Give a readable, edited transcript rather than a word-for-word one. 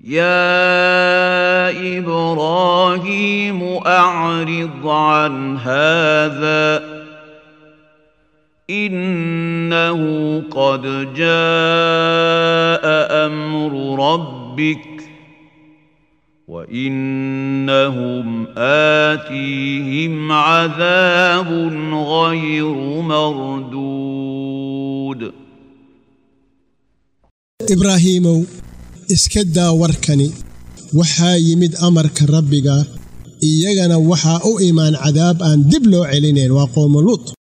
يا إبراهيم أعرض عن هذا إنه قد جاء أمر ربك وإنهم آتيهم عذاب غير مردود إبراهيم اسكدا وركني وحا يمد أمرك ربك إيغانا وحا أو إيمان عذاب أن دبلو علينين وقوم لوط